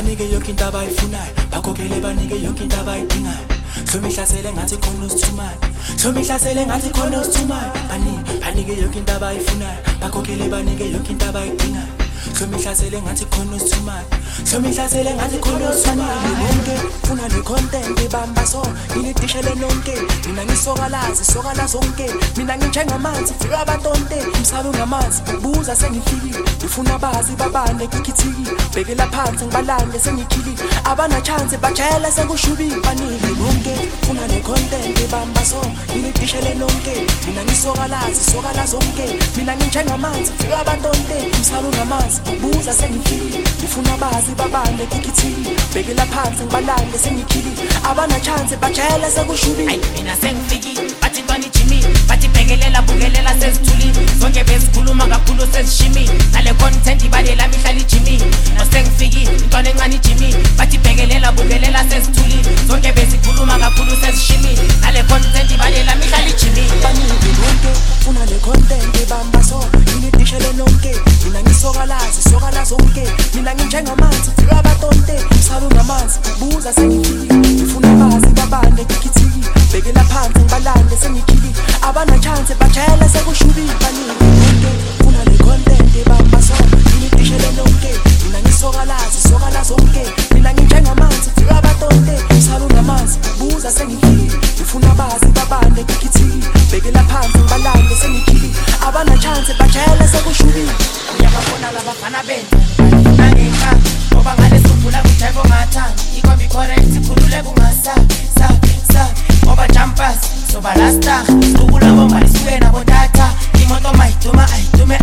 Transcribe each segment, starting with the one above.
banike yonke into abayifunayo, bakhokhele banike yonke into abayidingayo. Somihlasele ngathi khona usithumayo, somihlasele ngathi khona usithumayo. Banike yonke into abayifunayo, bakhokhele banike yonke into abayidingayo. Somihlasele ngathi khona usithumayo, somihlasele ngathi khona usithumayo. Bonke funa le content ibamba so, ngilidishele nonke. Mina ngisokalazi, sokala zonke. Mina nginjengamanzi, fika abatonte. Umsabe ngamanzi, buza sengifikile. Ngifuna bazi babane kikithiki. Bekela phansi ngibalande sengikhili. Abana chance bajele sekushubile. Banike bonke funa le content ibamba so, ngilidishele nonke. Mina ngisokalazi, sokala zonke. Mina nginjengamanzi, fika abatonte. Umsabe ngamanzi, buza sengifikile. Ngifuna bazi babane kikithiki. Bekela phansi ngibalande sengikhili. Abana chance bajele sekushubile. Mina sengifikile, bathi ntwana ijimi, bathi bhekelela bukelela sezithuli. Zonke bezikhuluma kakhulu sezishimi. Nale content ibalela mihlala ijimi. No sengifikile, intwana encane ijimi, bathi bhekelela bukelela sezithuli. Zonke bezikhuluma kakhulu sezishimi. Nale content ibalela mihlala ijimi. Banike bonke funa le content ibamba so, ngilidishele nonke. Mina ngisokalazi, sokala zonke. Mina nginjengamanzi, fika abatonte. Umsabe ngamanzi, buza sengifikile. Ngifuna bazi babande kikithiki. Bekela phansi ngibalande sengikhili. Abana chance bajele sekushubile. Banike bonke funa le content ibamba so, ngilidishele nonke. Mina ngisokalazi, sokala zonke. Mina nginjengamanzi, fika abatonte. Umsabe ngamanzi, buza sengifikile. Ngifuna bazi babande kikithiki. Bekela phansi ngibalande sengikhili. Abana chance bajele sekushubile. Uyababona labafana benza nangenka, ngoba ngale sukula kujayiva ongathandi. Yikho correct sikhulule kungasa ngoba jumpers soba lasta. Sukula bomba lisuke nabo tata. Imoto mayiduma ayitume.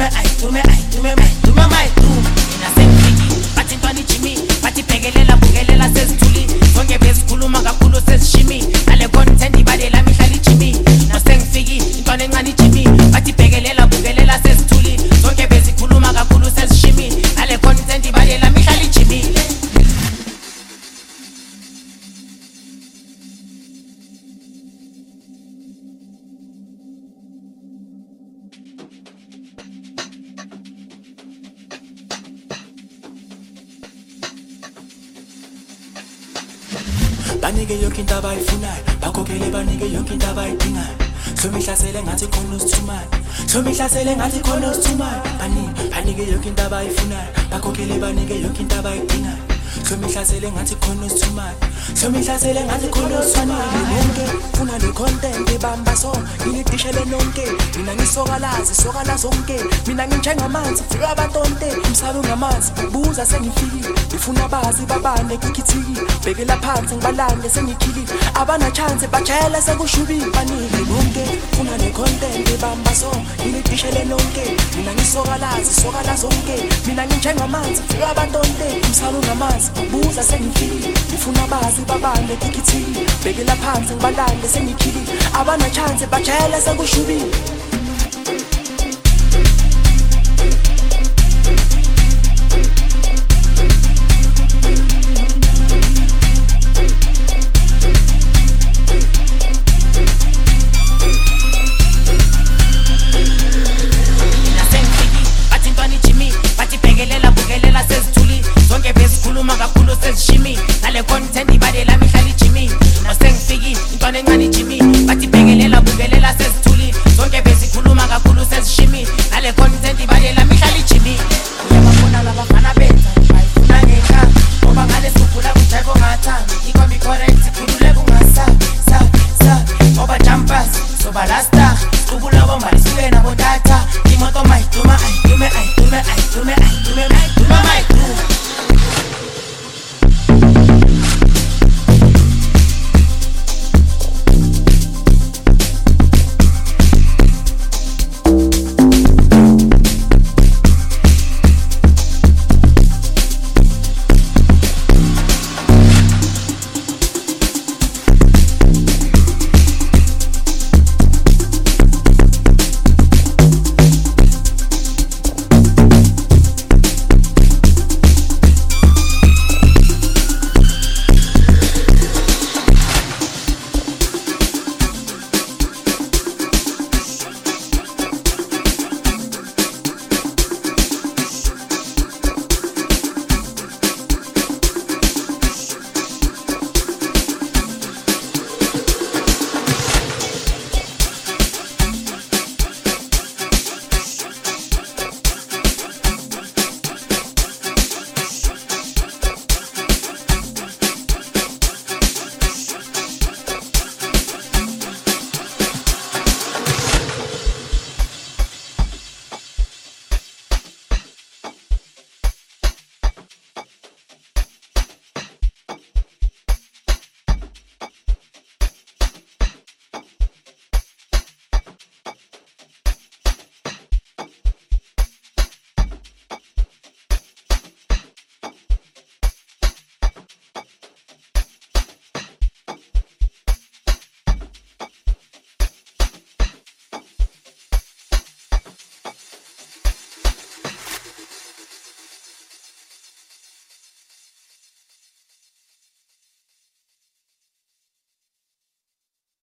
Mina sengifikile, bathi ntwana ijimi, bathi bhekelela bukelela sezithuli. Zonke bezikhuluma kakhulu sezishimi. Nale content ibalela mihlala ijimi. No sengifikile, intwana encane ijimi, bathi bhekelela bukelela sezithuli. Zonke bezikhuluma kakhulu sezishimi. Nale content ibalela mihlala ijimi. Banike yonke into abayifunayo, bakhokhele banike yonke into abayidingayo. Somihlasele ngathi khona usithumayo, somihlasele ngathi khona usithumayo. Banike yonke into abayifunayo, bakhokhele banike yonke into abayidingayo. Somihlasele ngathi khona usithumayo, somihlasele ngathi khona usithumayo. Bonke funa le content ibamba so, ngilidishele nonke. Mina ngisokalazi, sokala zonke. Mina nginjengamanzi, fika abatonte. Umsabe ngamanzi, buza sengifikile. Ngifuna bazi babane kikithiki. Bekela phansi ngibalande sengikhili. Abana chance bajele sekushubile. Banike bonke funa le content ibamba so, ngilidishele nonke. Mina ngisokalazi, sokala zonke. Mina nginjengamanzi, fika abatonte. Umsabe ngamanzi, buza sengifikile. Ngifuna bazi babane kikithiki. Bekela phansi ngibalande sengikhili. Abana chance bajele sekushubile.